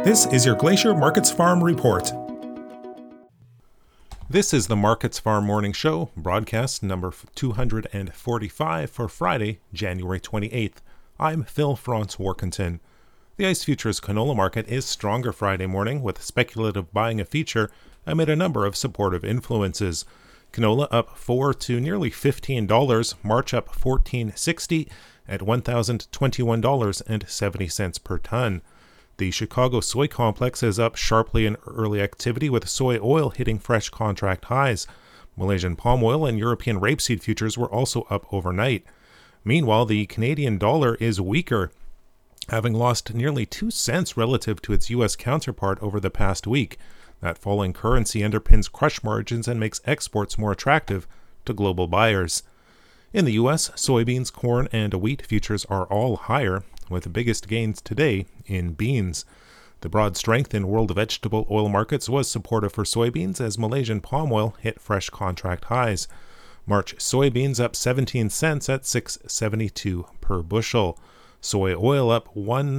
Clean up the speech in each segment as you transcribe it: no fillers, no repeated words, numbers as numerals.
This is your Glacier Markets Farm Report. This is the Markets Farm Morning Show, broadcast number 245 for Friday, January 28th. I'm Phil Franz-Warkentin. The ICE Futures canola market is stronger Friday morning, with speculative buying a feature amid a number of supportive influences. Canola up $4 to nearly $15, March up $14.60 at $1,021.70 per ton. The Chicago soy complex is up sharply in early activity, with soy oil hitting fresh contract highs. Malaysian palm oil and European rapeseed futures were also up overnight. Meanwhile, the Canadian dollar is weaker, having lost nearly 2 cents relative to its U.S. counterpart over the past week. That falling currency underpins crush margins and makes exports more attractive to global buyers. In the U.S., soybeans, corn, and wheat futures are all higher, with the biggest gains today in beans. The broad strength in world vegetable oil markets was supportive for soybeans as Malaysian palm oil hit fresh contract highs. March soybeans up 17 cents at $6.72 per bushel. Soy oil up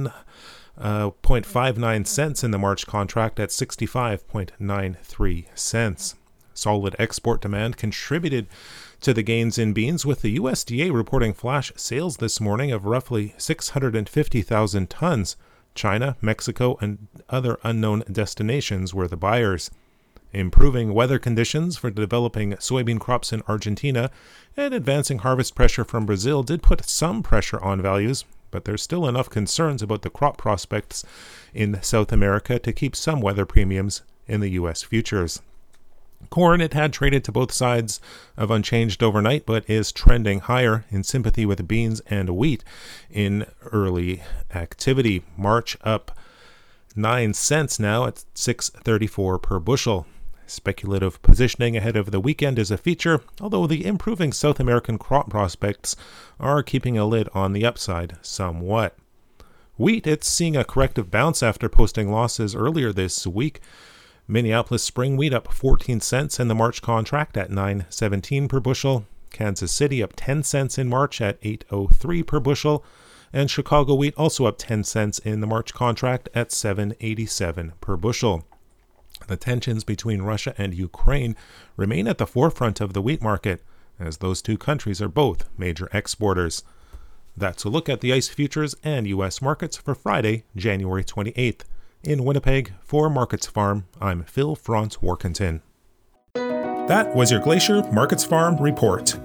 1.59 cents in the March contract at 65.93 cents. Solid export demand contributed to the gains in beans, with the USDA reporting flash sales this morning of roughly 650,000 tons. China, Mexico, and other unknown destinations were the buyers. Improving weather conditions for developing soybean crops in Argentina and advancing harvest pressure from Brazil did put some pressure on values, but there's still enough concerns about the crop prospects in South America to keep some weather premiums in the U.S. futures. Corn, it had traded to both sides of unchanged overnight, but is trending higher in sympathy with beans and wheat in early activity. March up 9 cents now at $6.34 per bushel. Speculative positioning ahead of the weekend is a feature, although the improving South American crop prospects are keeping a lid on the upside somewhat. Wheat, it's seeing a corrective bounce after posting losses earlier this week. Minneapolis spring wheat up 14 cents in the March contract at $9.17 per bushel. Kansas City up 10 cents in March at $8.03 per bushel. And Chicago wheat also up 10 cents in the March contract at $7.87 per bushel. The tensions between Russia and Ukraine remain at the forefront of the wheat market, as those two countries are both major exporters. That's a look at the ICE futures and U.S. markets for Friday, January 28th. In Winnipeg, for Markets Farm, I'm Phil Franz-Warkentin. That was your Glacier Markets Farm Report.